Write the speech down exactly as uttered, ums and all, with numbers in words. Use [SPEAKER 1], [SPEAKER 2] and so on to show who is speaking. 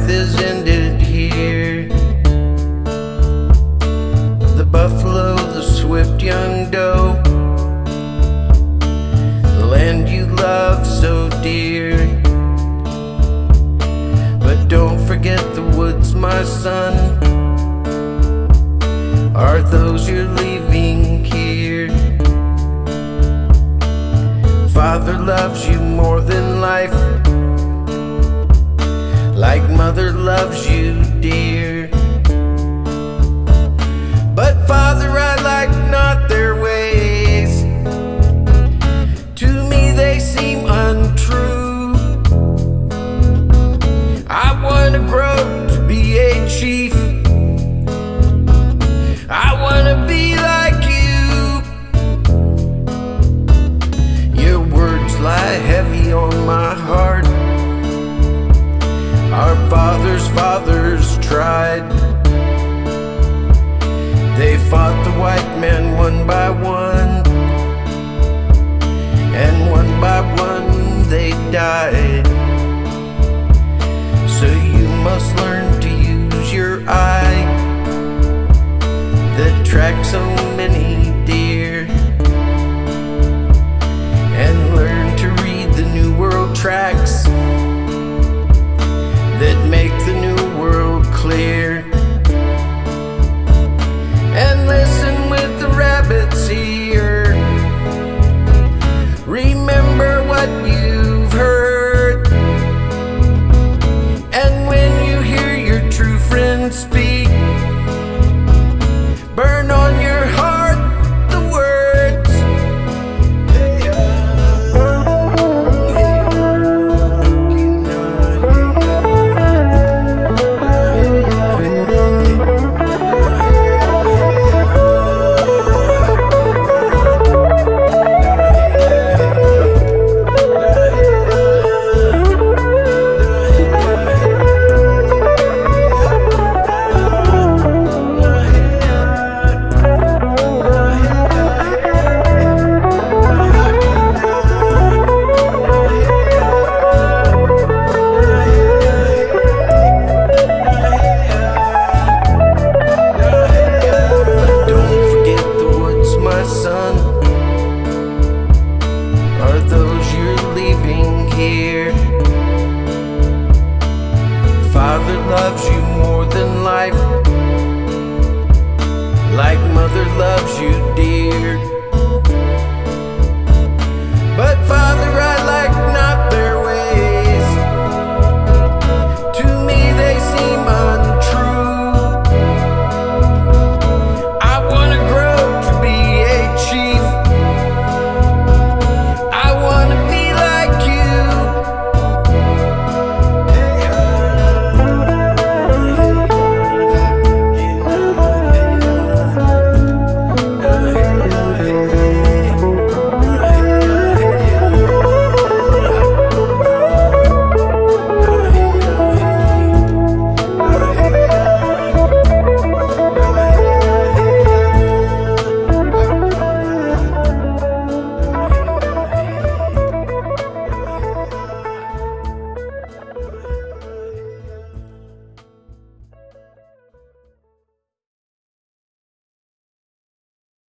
[SPEAKER 1] life is ended here. The buffalo, the swift young doe, the land you love so dear. But don't forget the woods, my son, are those you're leaving here. Father loves you more than life, like mother loves you dear. But Father, I like not their ways. To me they seem untrue. I wanna grow to be a chief. I wanna be like you. Your words lie heavy on my heart. Our fathers' fathers tried. They fought the white man one by one, and one by one they died. So you must learn to use your eye that tracks so many deer, and learn to read the new world tracks that make the new world clear. And listen with the rabbits here. Remember what you've heard. And when you hear your true friend speak, burn on your heart the words. Father loves you more than life, like mother loves you